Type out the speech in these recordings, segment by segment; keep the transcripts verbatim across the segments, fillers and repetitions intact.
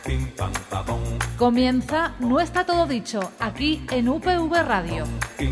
Comienza No está todo dicho, aquí en U P V Radio.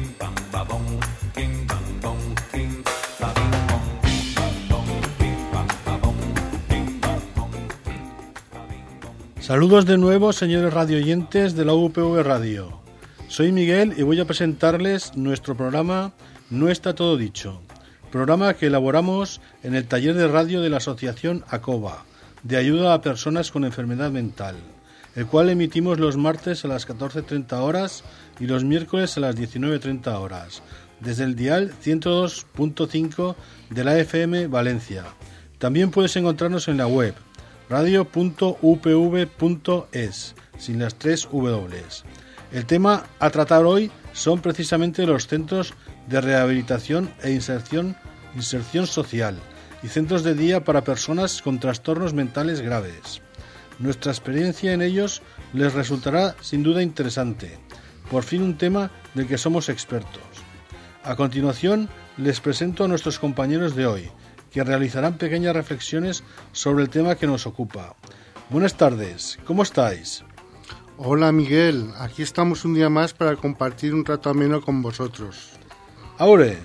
Saludos de nuevo, señores radioyentes de la U P V Radio. Soy Miguel y voy a presentarles nuestro programa No está todo dicho, programa que elaboramos en el taller de radio de la Asociación ACOBA, de ayuda a personas con enfermedad mental, el cual emitimos los martes a las catorce treinta horas y los miércoles a las diecinueve treinta horas, desde el dial ciento dos punto cinco de la F M Valencia. También puedes encontrarnos en la web radio punto u p v punto es, sin las tres W. El tema a tratar hoy son precisamente los centros de rehabilitación e inserción, inserción social y centros de día para personas con trastornos mentales graves. Nuestra experiencia en ellos les resultará sin duda interesante, por fin un tema del que somos expertos. A continuación les presento a nuestros compañeros de hoy, que realizarán pequeñas reflexiones sobre el tema que nos ocupa. Buenas tardes, ¿cómo estáis? Hola Miguel, aquí estamos un día más para compartir un rato ameno con vosotros. Aure.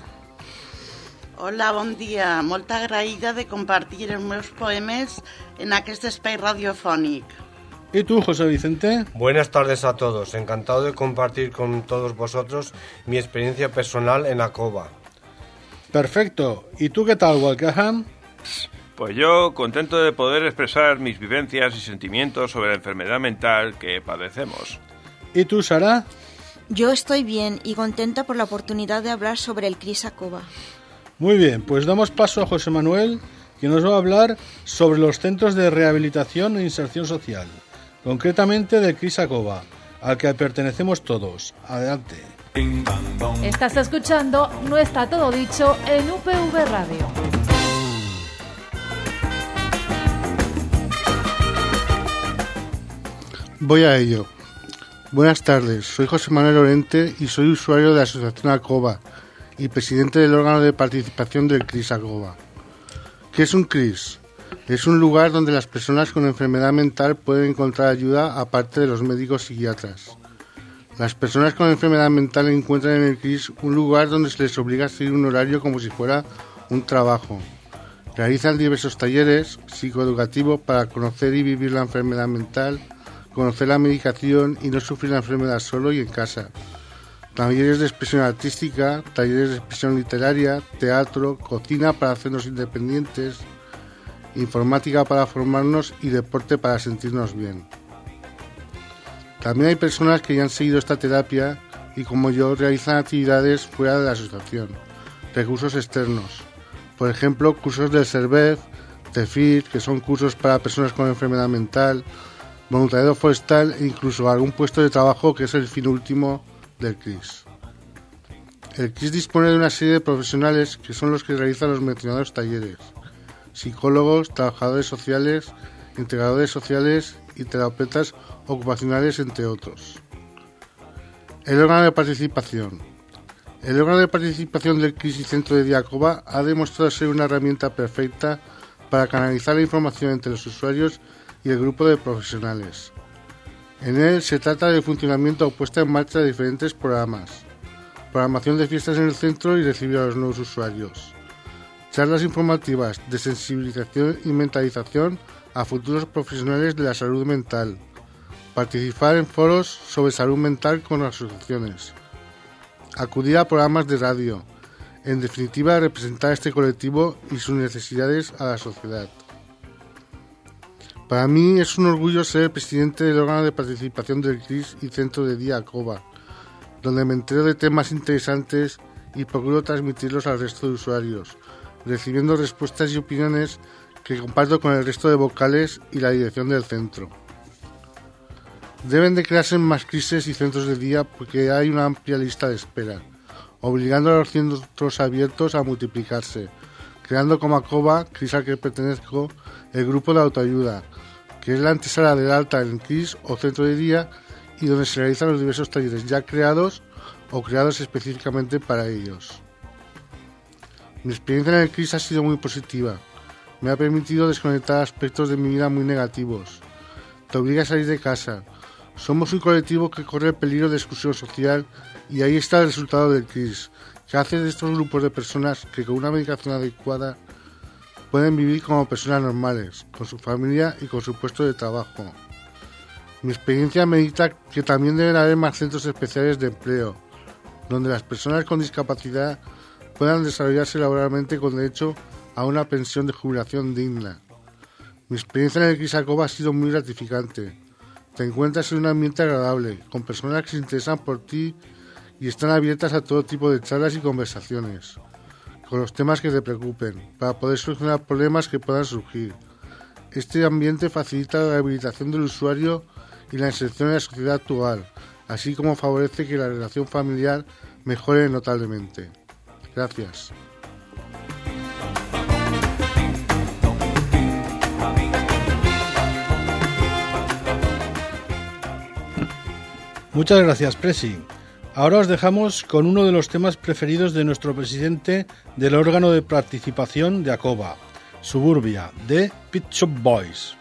Hola, bon dia. Molt agraïda de compartir els meus poemes en aquest espai radiofònic. ¿Y tú, José Vicente? Buenas tardes a todos. Encantado de compartir con todos vosotros mi experiencia personal en ACOBA. Perfecto. ¿Y tú qué tal, Walkerham? Pues yo contento de poder expresar mis vivencias y sentimientos sobre la enfermedad mental que padecemos. ¿Y tú, Sara? Yo estoy bien y contenta por la oportunidad de hablar sobre el C R I S ACOBA. Muy bien, pues damos paso a José Manuel, que nos va a hablar sobre los centros de rehabilitación e inserción social, concretamente del C R I S ACOBA, al que pertenecemos todos. Adelante. Estás escuchando No está todo dicho en U P V Radio. Voy a ello. Buenas tardes, soy José Manuel Lorente y soy usuario de la Asociación ACOBA y presidente del órgano de participación del C R I S ACOBA. ¿Qué es un C R I S? Es un lugar donde las personas con enfermedad mental pueden encontrar ayuda aparte de los médicos psiquiatras. Las personas con enfermedad mental encuentran en el C R I S un lugar donde se les obliga a seguir un horario como si fuera un trabajo. Realizan diversos talleres psicoeducativos para conocer y vivir la enfermedad mental, conocer la medicación y no sufrir la enfermedad solo y en casa. Talleres de expresión artística, talleres de expresión literaria, teatro, cocina para hacernos independientes, informática para formarnos y deporte para sentirnos bien. También hay personas que ya han seguido esta terapia y, como yo, realizan actividades fuera de la asociación, recursos externos. Por ejemplo, cursos del SERVEF, TEFIR, que son cursos para personas con enfermedad mental, voluntariado forestal e incluso algún puesto de trabajo que es el fin último del C R I S. El C R I S dispone de una serie de profesionales que son los que realizan los mencionados talleres: psicólogos, trabajadores sociales, integradores sociales y terapeutas ocupacionales, entre otros. El órgano de participación. El órgano de participación del C R I S y Centro de Día ACOBA ha demostrado ser una herramienta perfecta para canalizar la información entre los usuarios y el grupo de profesionales. En él se trata de funcionamiento o puesta en marcha de diferentes programas, programación de fiestas en el centro y recibir a los nuevos usuarios, charlas informativas de sensibilización y mentalización a futuros profesionales de la salud mental, participar en foros sobre salud mental con asociaciones, acudir a programas de radio, en definitiva representar a este colectivo y sus necesidades a la sociedad. Para mí es un orgullo ser el presidente del órgano de participación del C R I S y Centro de Día ACOBA, donde me entero de temas interesantes y procuro transmitirlos al resto de usuarios, recibiendo respuestas y opiniones que comparto con el resto de vocales y la dirección del centro. Deben de crearse más crisis y centros de día porque hay una amplia lista de espera, obligando a los centros abiertos a multiplicarse, creando como ACOBA, C R I S al que pertenezco, el grupo de autoayuda, que es la antesala del alta en C R I S o centro de día y donde se realizan los diversos talleres ya creados o creados específicamente para ellos. Mi experiencia en el C R I S ha sido muy positiva. Me ha permitido desconectar aspectos de mi vida muy negativos. te obliga a salir de casa. Somos un colectivo que corre el peligro de exclusión social y ahí está el resultado del C R I S, que hace de estos grupos de personas que con una medicación adecuada pueden vivir como personas normales, con su familia y con su puesto de trabajo. Mi experiencia me dicta que también deben haber más centros especiales de empleo, donde las personas con discapacidad puedan desarrollarse laboralmente con derecho a una pensión de jubilación digna. Mi experiencia en el C R I S ACOBA ha sido muy gratificante. Te encuentras en un ambiente agradable, con personas que se interesan por ti y están abiertas a todo tipo de charlas y conversaciones, con los temas que te preocupen, para poder solucionar problemas que puedan surgir. Este ambiente facilita la rehabilitación del usuario y la inserción en la sociedad actual, así como favorece que la relación familiar mejore notablemente. Gracias. Muchas gracias, Presi. Ahora os dejamos con uno de los temas preferidos de nuestro presidente del órgano de participación de ACOBA, Suburbia, de Pet Shop Boys.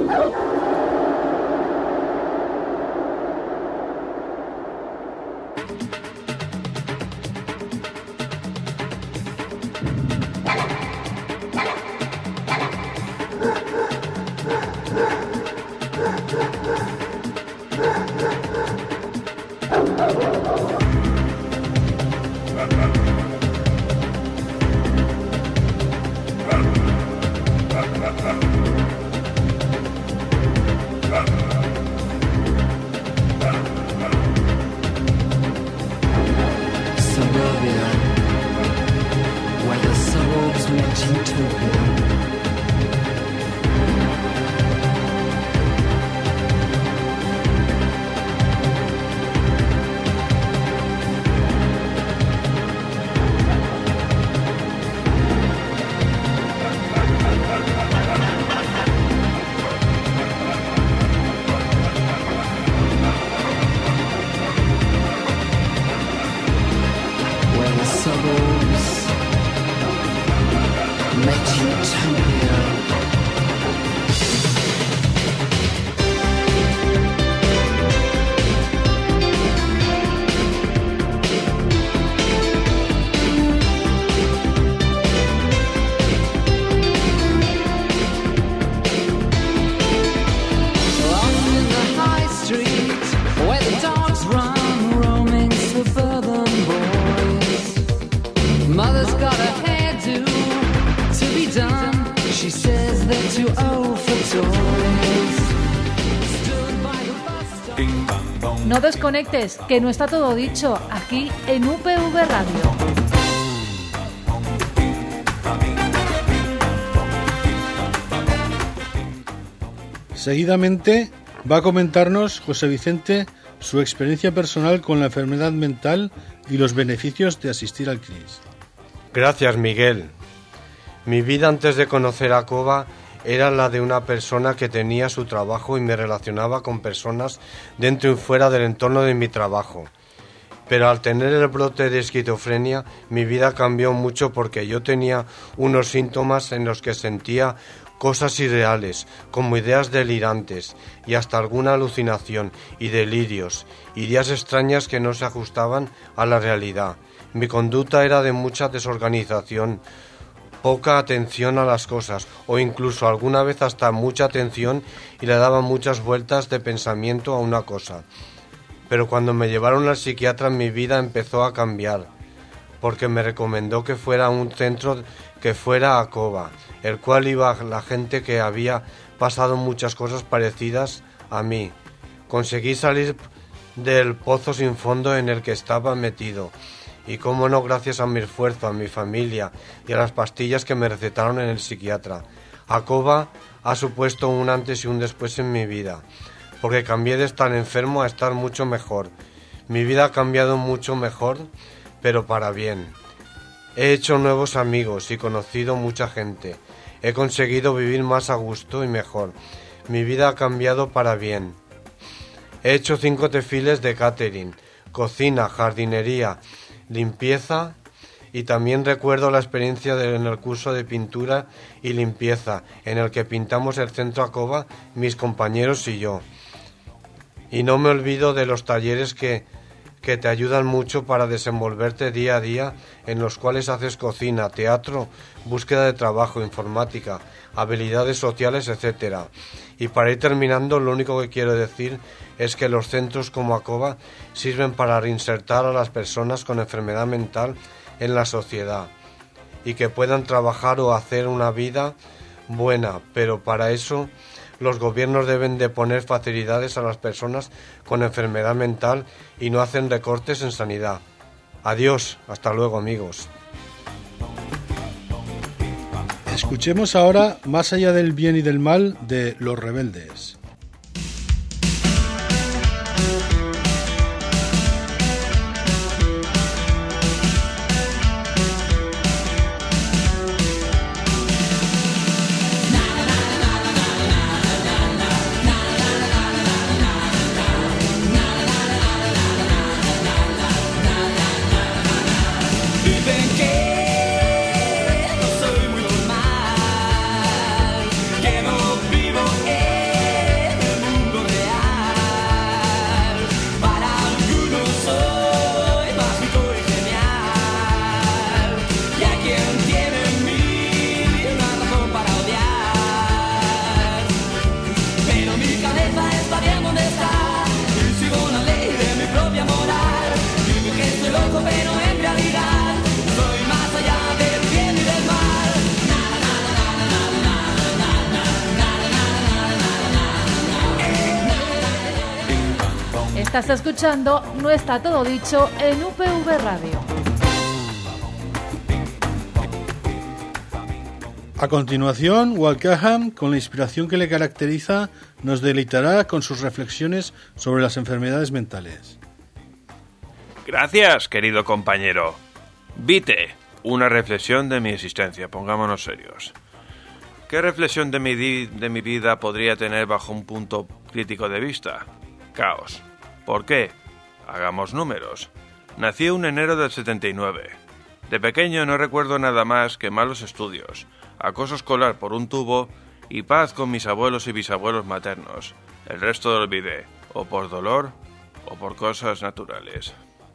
No desconectes, que no está todo dicho, aquí en U P V Radio. Seguidamente va a comentarnos José Vicente su experiencia personal con la enfermedad mental y los beneficios de asistir al C R I S. Gracias, Miguel. Mi vida antes de conocer a ACOBA era la de una persona que tenía su trabajo y me relacionaba con personas dentro y fuera del entorno de mi trabajo. Pero al tener el brote de esquizofrenia, mi vida cambió mucho porque yo tenía unos síntomas en los que sentía cosas irreales, como ideas delirantes y hasta alguna alucinación y delirios, ideas extrañas que no se ajustaban a la realidad. Mi conducta era de mucha desorganización, poca atención a las cosas o incluso alguna vez hasta mucha atención y le daba muchas vueltas de pensamiento a una cosa. Pero cuando me llevaron al psiquiatra mi vida empezó a cambiar, porque me recomendó que fuera a un centro que fuera ACOBA, el cual iba la gente que había pasado muchas cosas parecidas a mí. Conseguí salir del pozo sin fondo en el que estaba metido. Y cómo no, gracias a mi esfuerzo, a mi familia y a las pastillas que me recetaron en el psiquiatra. ACOBA ha supuesto un antes y un después en mi vida, porque cambié de estar enfermo a estar mucho mejor. Mi vida ha cambiado mucho mejor, pero para bien. He hecho nuevos amigos y conocido mucha gente. He conseguido vivir más a gusto y mejor. Mi vida ha cambiado para bien. He hecho cinco tefiles de catering, cocina, jardinería, limpieza Y también recuerdo la experiencia de, en el curso de pintura y limpieza, en el que pintamos el centro Acoba, mis compañeros y yo. Y no me olvido de los talleres que, que te ayudan mucho para desenvolverte día a día, en los cuales haces cocina, teatro, búsqueda de trabajo, informática, habilidades sociales, etcétera. Y para ir terminando, lo único que quiero decir es que los centros como Acoba sirven para reinsertar a las personas con enfermedad mental en la sociedad y que puedan trabajar o hacer una vida buena, pero para eso los gobiernos deben de poner facilidades a las personas con enfermedad mental y no hacen recortes en sanidad. Adiós, hasta luego, amigos. Escuchemos ahora Más allá del bien y del mal de Los Rebeldes. Estás escuchando No está todo dicho en U P V Radio. A continuación, Walkham, con la inspiración que le caracteriza, nos deleitará con sus reflexiones sobre las enfermedades mentales. Gracias, querido compañero. Vite, una reflexión de mi existencia, pongámonos serios. ¿Qué reflexión de mi, di- de mi vida podría tener bajo un punto crítico de vista? Caos. ¿Por qué? Hagamos números. Nací un enero del setenta y nueve. De pequeño no recuerdo nada más que malos estudios, acoso escolar por un tubo y paz con mis abuelos y bisabuelos maternos. El resto lo olvidé, o por dolor o por cosas naturales.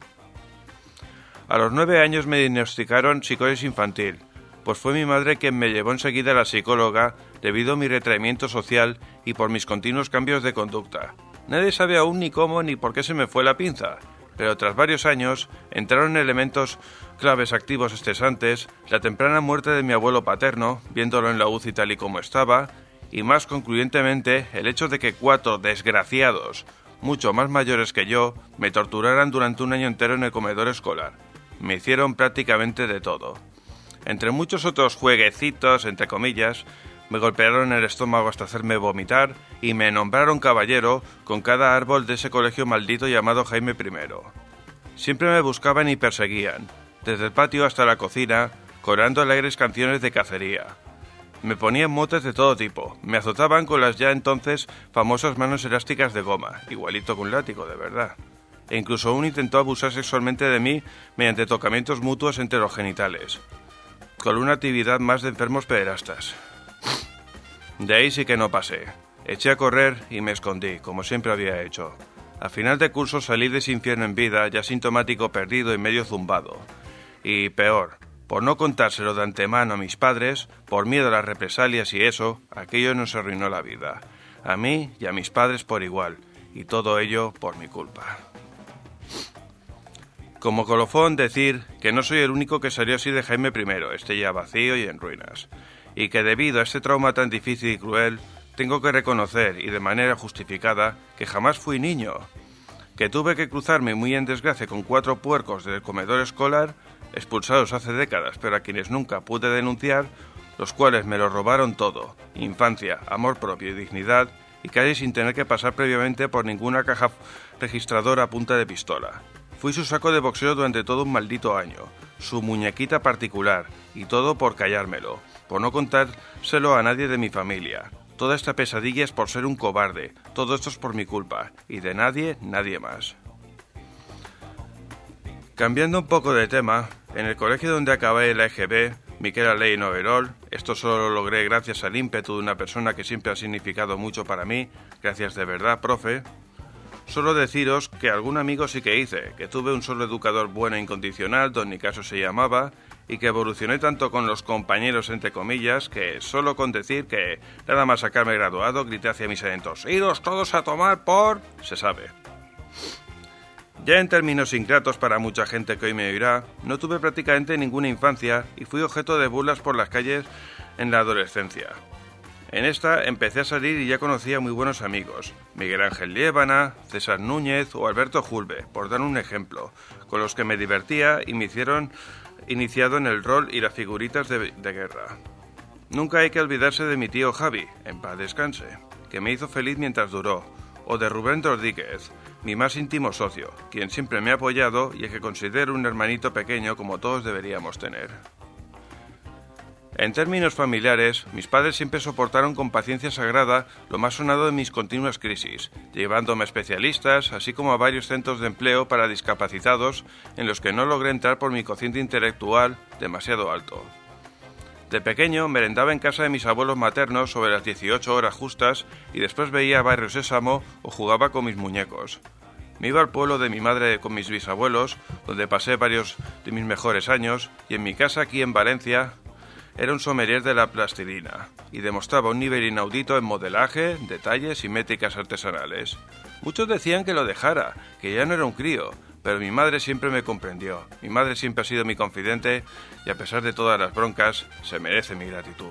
A los nueve años me diagnosticaron psicosis infantil, pues fue mi madre quien me llevó enseguida a la psicóloga debido a mi retraimiento social y por mis continuos cambios de conducta. Nadie sabe aún ni cómo ni por qué se me fue la pinza, pero tras varios años entraron elementos claves activos estresantes, la temprana muerte de mi abuelo paterno, viéndolo en la U C I tal y como estaba, y más concluyentemente el hecho de que cuatro desgraciados, mucho más mayores que yo, me torturaran durante un año entero en el comedor escolar. Me hicieron prácticamente de todo. Entre muchos otros jueguecitos, entre comillas, me golpearon el estómago hasta hacerme vomitar y me nombraron caballero con cada árbol de ese colegio maldito llamado Jaime primero. Siempre me buscaban y perseguían, desde el patio hasta la cocina, coreando alegres canciones de cacería. Me ponían motes de todo tipo, me azotaban con las ya entonces famosas manos elásticas de goma, igualito que un látigo de verdad. E incluso uno intentó abusar sexualmente de mí mediante tocamientos mutuos entre los genitales, con una actividad más de enfermos pederastas. De ahí sí que no pasé. Eché a correr y me escondí, como siempre había hecho. Al final de curso salí de ese infierno en vida, ya sintomático, perdido y medio zumbado. Y peor, por no contárselo de antemano a mis padres, por miedo a las represalias y eso, aquello nos arruinó la vida. A mí y a mis padres por igual, y todo ello por mi culpa. Como colofón decir que no soy el único que salió así de Jaime primero, esté ya vacío y en ruinas. Y que debido a este trauma tan difícil y cruel, tengo que reconocer, y de manera justificada, que jamás fui niño. Que tuve que cruzarme muy en desgracia con cuatro puercos del comedor escolar, expulsados hace décadas, pero a quienes nunca pude denunciar, los cuales me lo robaron todo, infancia, amor propio y dignidad, y casi sin tener que pasar previamente por ninguna caja registradora a punta de pistola. Fui su saco de boxeo durante todo un maldito año, su muñequita particular, y todo por callármelo, por no contárselo a nadie de mi familia. Toda esta pesadilla es por ser un cobarde, todo esto es por mi culpa, y de nadie, nadie más. Cambiando un poco de tema, En el colegio donde acabé la E G B, Miquel Ley en Overol, esto solo lo logré gracias al ímpetu de una persona que siempre ha significado mucho para mí, gracias de verdad, profe. Solo deciros que algún amigo sí que hice, que tuve un solo educador bueno e incondicional, don Nicaso se llamaba, y que evolucioné tanto con los compañeros, entre comillas, que solo con decir que nada más sacarme graduado, grité hacia mis adentros, ¡iros todos a tomar por...! Se sabe. Ya en términos ingratos para mucha gente que hoy me oirá, no tuve prácticamente ninguna infancia y fui objeto de burlas por las calles en la adolescencia. En esta empecé a salir y ya conocía muy buenos amigos, Miguel Ángel Liébana, César Núñez o Alberto Julve, por dar un ejemplo, con los que me divertía y me hicieron iniciado en el rol y las figuritas de, de guerra. Nunca hay que olvidarse de mi tío Javi, en paz descanse, que me hizo feliz mientras duró, o de Rubén Rodríguez, mi más íntimo socio, quien siempre me ha apoyado y el que considero un hermanito pequeño como todos deberíamos tener. En términos familiares, mis padres siempre soportaron con paciencia sagrada lo más sonado de mis continuas crisis, llevándome a especialistas, así como a varios centros de empleo para discapacitados en los que no logré entrar por mi cociente intelectual demasiado alto. De pequeño merendaba en casa de mis abuelos maternos sobre las dieciocho horas justas y después veía Barrio Sésamo o jugaba con mis muñecos. Me iba al pueblo de mi madre con mis bisabuelos, donde pasé varios de mis mejores años, y en mi casa aquí en Valencia era un sommelier de la plastilina y demostraba un nivel inaudito en modelaje, detalles y métricas artesanales. Muchos decían que lo dejara, que ya no era un crío, pero mi madre siempre me comprendió. Mi madre siempre ha sido mi confidente y a pesar de todas las broncas, se merece mi gratitud.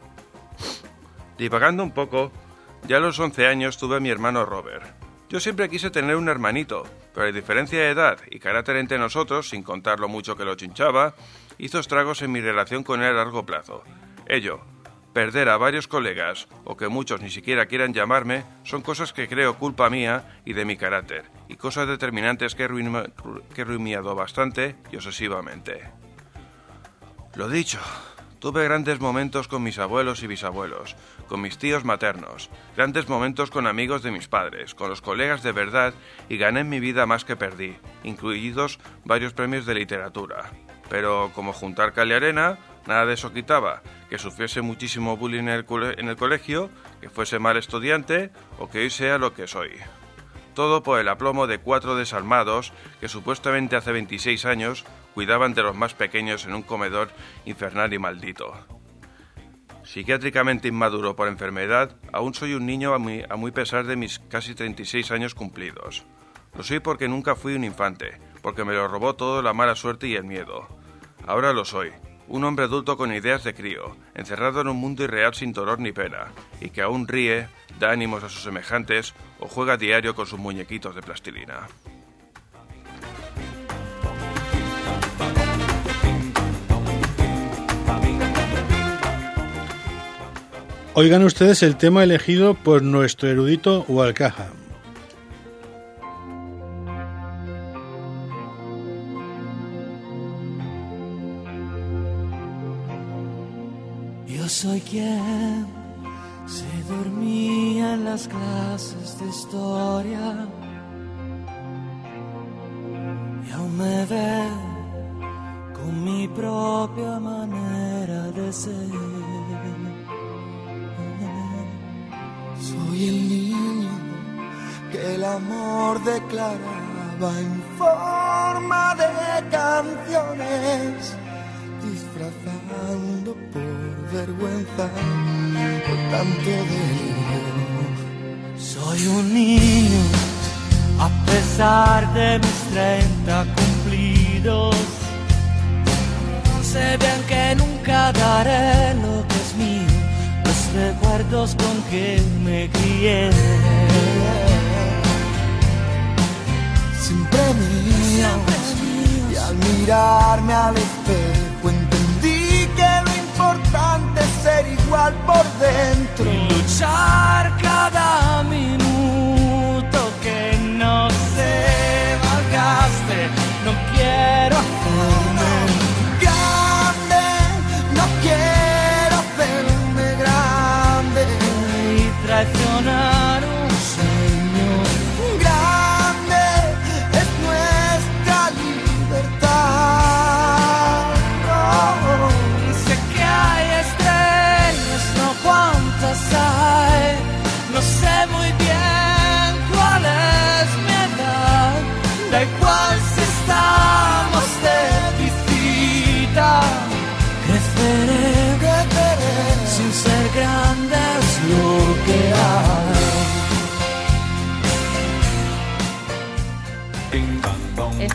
Divagando un poco, ya a los once años tuve a mi hermano Robert. Yo siempre quise tener un hermanito, pero la diferencia de edad y carácter entre nosotros, sin contar lo mucho que lo chinchaba, hizo estragos en mi relación con él a largo plazo. Ello, perder a varios colegas, o que muchos ni siquiera quieran llamarme, son cosas que creo culpa mía y de mi carácter, y cosas determinantes que he, ruima, que he rumiado bastante y obsesivamente. Lo dicho, tuve grandes momentos con mis abuelos y bisabuelos, con mis tíos maternos, grandes momentos con amigos de mis padres, con los colegas de verdad, y gané en mi vida más que perdí, incluidos varios premios de literatura. Pero como juntar cal y arena, nada de eso quitaba, que sufriese muchísimo bullying en el, cole- en el colegio, que fuese mal estudiante o que hoy sea lo que soy. Todo por el aplomo de cuatro desalmados que supuestamente hace veintiséis años cuidaban de los más pequeños en un comedor infernal y maldito. Psiquiátricamente inmaduro por enfermedad, aún soy un niño a muy, a muy pesar de mis casi treinta y seis años cumplidos. Lo soy porque nunca fui un infante, porque me lo robó todo la mala suerte y el miedo. Ahora lo soy, un hombre adulto con ideas de crío, encerrado en un mundo irreal sin dolor ni pena, y que aún ríe, da ánimos a sus semejantes o juega a diario con sus muñequitos de plastilina. Oigan ustedes el tema elegido por nuestro erudito Walcaja. Yo soy quien se dormía en las clases de historia y aún me veo con mi propia manera de ser. Soy el niño que el amor declaraba en forma de canciones, disfrazando por vergüenza por tanto delirio. Soy un niño a pesar de mis treinta cumplidos. Sé bien que nunca daré lo que es mío, los recuerdos con que me crié. Siempre mío, y al mirarme al espejo entendí que lo importante es ser igual por dentro y luchar cada minuto que no se malgaste. No quiero hacerme grande, no quiero hacerme grande y traicionar un sueño grande. Es nuestra libertad.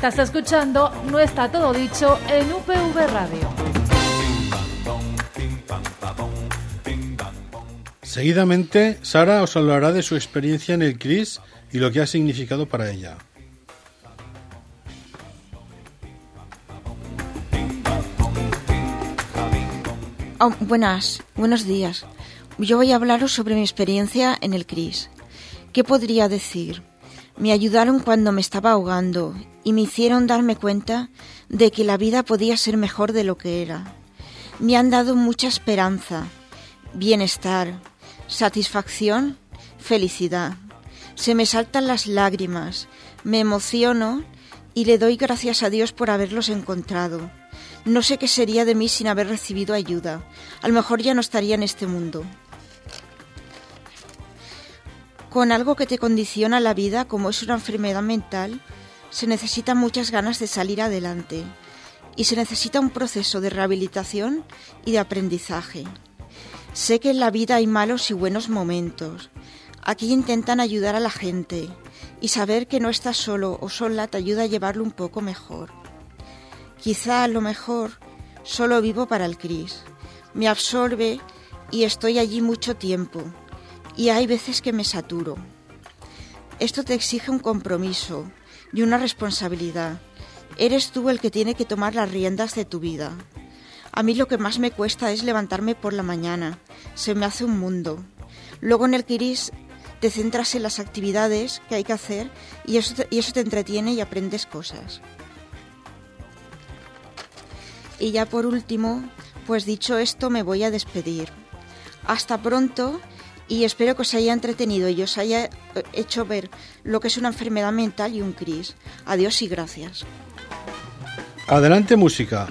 Estás escuchando No está todo dicho en U P V Radio. Seguidamente, Sara os hablará de su experiencia en el C R I S y lo que ha significado para ella. Oh, buenas, buenos días. Yo voy a hablaros sobre mi experiencia en el C R I S. ¿Qué podría decir? Me ayudaron cuando me estaba ahogando y me hicieron darme cuenta de que la vida podía ser mejor de lo que era. Me han dado mucha esperanza, bienestar, satisfacción, felicidad. Se me saltan las lágrimas, me emociono y le doy gracias a Dios por haberlos encontrado. No sé qué sería de mí sin haber recibido ayuda. A lo mejor ya no estaría en este mundo. Con algo que te condiciona la vida, como es una enfermedad mental, se necesitan muchas ganas de salir adelante y se necesita un proceso de rehabilitación y de aprendizaje. Sé que en la vida hay malos y buenos momentos. Aquí intentan ayudar a la gente y saber que no estás solo o sola te ayuda a llevarlo un poco mejor. Quizá a lo mejor solo vivo para el C R I S. Me absorbe y estoy allí mucho tiempo. Y hay veces que me saturo. Esto te exige un compromiso y una responsabilidad. Eres tú el que tiene que tomar las riendas de tu vida. A mí lo que más me cuesta es levantarme por la mañana. Se me hace un mundo. Luego en el C R I S te centras en las actividades que hay que hacer y eso te, y eso te entretiene y aprendes cosas. Y ya por último, pues dicho esto, me voy a despedir. Hasta pronto. Y espero que os haya entretenido y os haya hecho ver lo que es una enfermedad mental y un C R I S. Adiós y gracias. Adelante, música.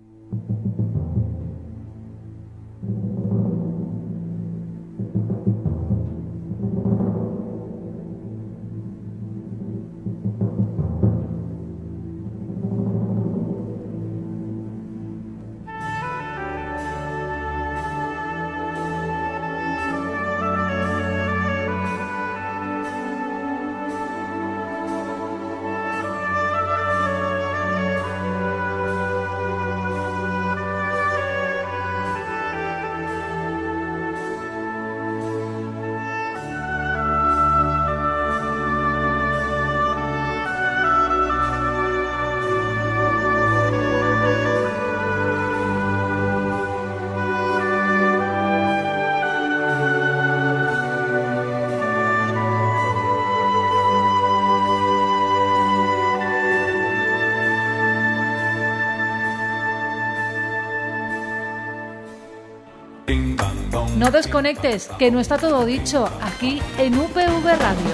No desconectes, que no está todo dicho, aquí en U P V Radio.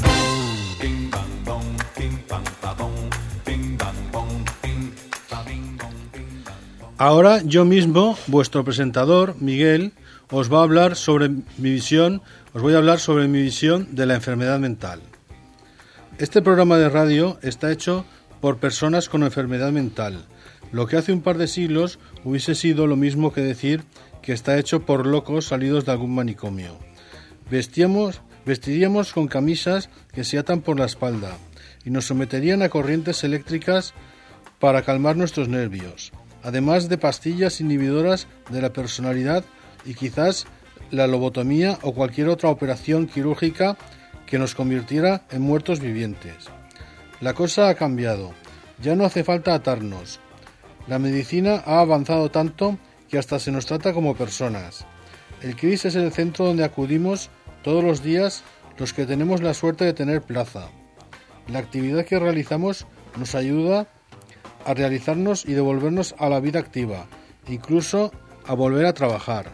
Ahora yo mismo, vuestro presentador, Miguel, os va a hablar sobre mi visión, os voy a hablar sobre mi visión de la enfermedad mental. Este programa de radio está hecho por personas con enfermedad mental, lo que hace un par de siglos hubiese sido lo mismo que decir que está hecho por locos salidos de algún manicomio. Vestíamos, vestiríamos con camisas que se atan por la espalda y nos someterían a corrientes eléctricas para calmar nuestros nervios, además de pastillas inhibidoras de la personalidad y quizás la lobotomía o cualquier otra operación quirúrgica que nos convirtiera en muertos vivientes. La cosa ha cambiado, ya no hace falta atarnos. La medicina ha avanzado tanto que hasta se nos trata como personas. El C R I S es el centro donde acudimos todos los días los que tenemos la suerte de tener plaza. La actividad que realizamos nos ayuda a realizarnos y devolvernos a la vida activa, incluso a volver a trabajar.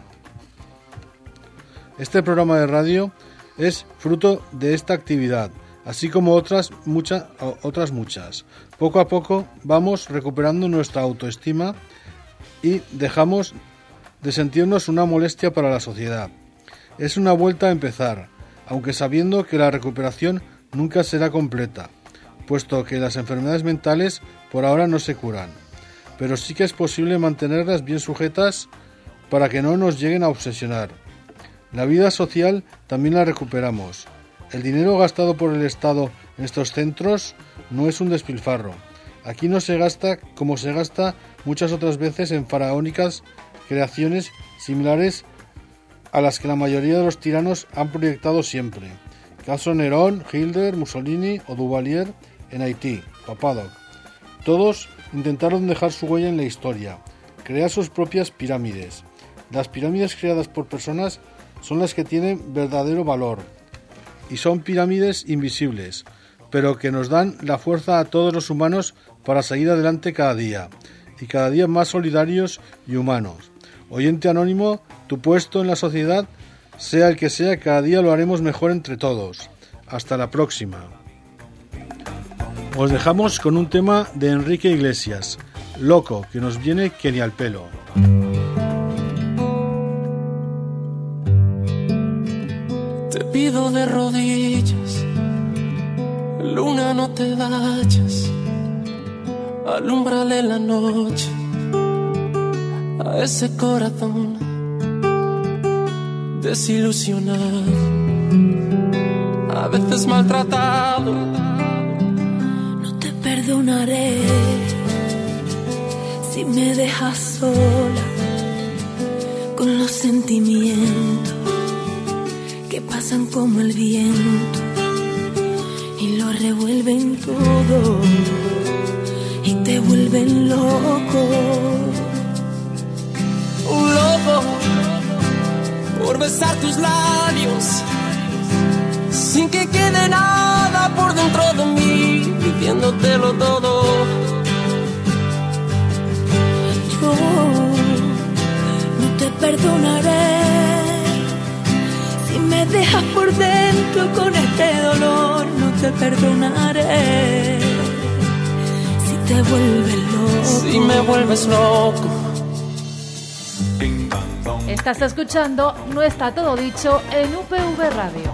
Este programa de radio es fruto de esta actividad, así como otras muchas, otras muchas. Poco a poco vamos recuperando nuestra autoestima y dejamos de sentirnos una molestia para la sociedad. Es una vuelta a empezar, aunque sabiendo que la recuperación nunca será completa, puesto que las enfermedades mentales por ahora no se curan, pero sí que es posible mantenerlas bien sujetas para que no nos lleguen a obsesionar. La vida social también la recuperamos. El dinero gastado por el Estado en estos centros no es un despilfarro, Aquí no se gasta como se gasta muchas otras veces en faraónicas creaciones similares a las que la mayoría de los tiranos han proyectado siempre. Caso Nerón, Hitler, Mussolini o Duvalier en Haití, Papadoc. Todos intentaron dejar su huella en la historia, crear sus propias pirámides. Las pirámides creadas por personas son las que tienen verdadero valor y son pirámides invisibles, pero que nos dan la fuerza a todos los humanos para seguir adelante cada día, y cada día más solidarios y humanos. Oyente anónimo, tu puesto en la sociedad, sea el que sea, cada día lo haremos mejor entre todos. Hasta la próxima. Os dejamos con un tema de Enrique Iglesias, Loco, que nos viene que ni al pelo. Te pido de rodillas, luna, no te vayas, alúmbrale la noche a ese corazón desilusionado, a veces maltratado. No te perdonaré si me dejas sola con los sentimientos que pasan como el viento y lo revuelven todo y te vuelven loco. Un loco por besar tus labios sin que quede nada por dentro de mí, diciéndotelo todo. Yo no te perdonaré si me dejas por dentro con este dolor. No te perdonaré si te vuelves loco. Si me vuelves loco. Estás escuchando No está todo dicho en U P V Radio.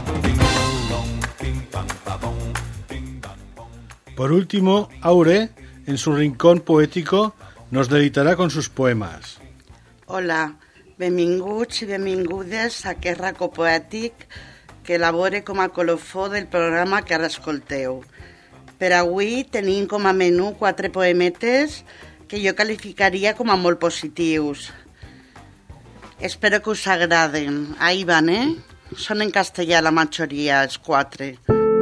Por último, Aure, en su rincón poético, nos deleitará con sus poemas. Hola, benvinguts i benvingudes a aquest racó poètic que elabore com a colofó del programa que ara escolteu. Per avui tenim com a menú quatre poemetes que jo qualificaria com a molt positius. Espero que us agraden. Ahí van, ¿eh? Son en castellà la mayoría, els quatre.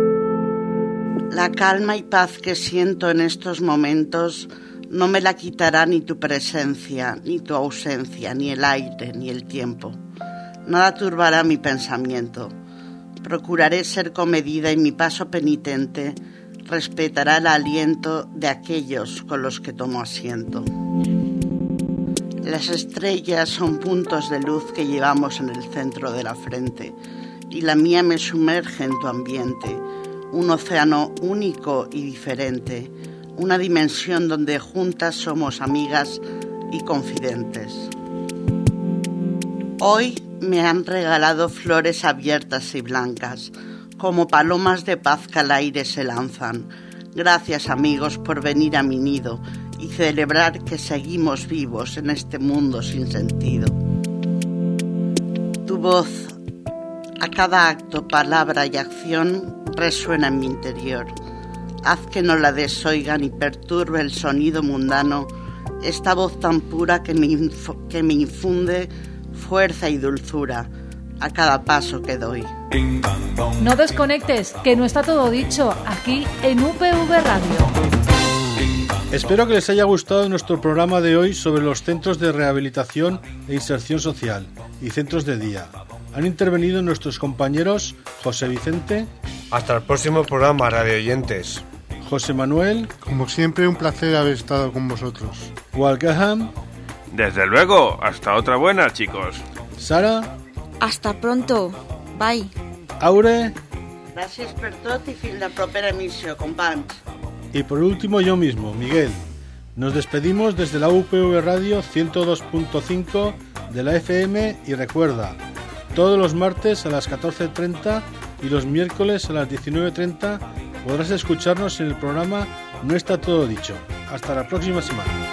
La calma y paz que siento en estos momentos no me la quitará ni tu presencia, ni tu ausencia, ni el aire, ni el tiempo. Nada turbará mi pensamiento. Procuraré ser comedida y mi paso penitente respetará el aliento de aquellos con los que tomo asiento. Las estrellas son puntos de luz que llevamos en el centro de la frente y la mía me sumerge en tu ambiente, un océano único y diferente, una dimensión donde juntas somos amigas y confidentes. Hoy me han regalado flores abiertas y blancas, como palomas de paz que al aire se lanzan. Gracias, amigos, por venir a mi nido y celebrar que seguimos vivos en este mundo sin sentido. Tu voz, a cada acto, palabra y acción, resuena en mi interior. Haz que no la desoiga ni perturbe el sonido mundano, esta voz tan pura que me, inf- que me infunde fuerza y dulzura a cada paso que doy. No desconectes, que no está todo dicho, aquí en U P V Radio. Espero que les haya gustado nuestro programa de hoy sobre los centros de rehabilitación e inserción social y centros de día. Han intervenido nuestros compañeros José Vicente. Hasta el próximo programa, radioyentes. José Manuel. Como siempre, un placer haber estado con vosotros. Walgaham. Desde luego, hasta otra buena, chicos. Sara. Hasta pronto. Bye. Aure. Gràcies per tot i fins la propera emissió, companys. Y por último yo mismo, Miguel. Nos despedimos desde la U P V Radio ciento dos punto cinco de la F M y recuerda, todos los martes a las catorce treinta y los miércoles a las diecinueve treinta podrás escucharnos en el programa No está todo dicho. Hasta la próxima semana.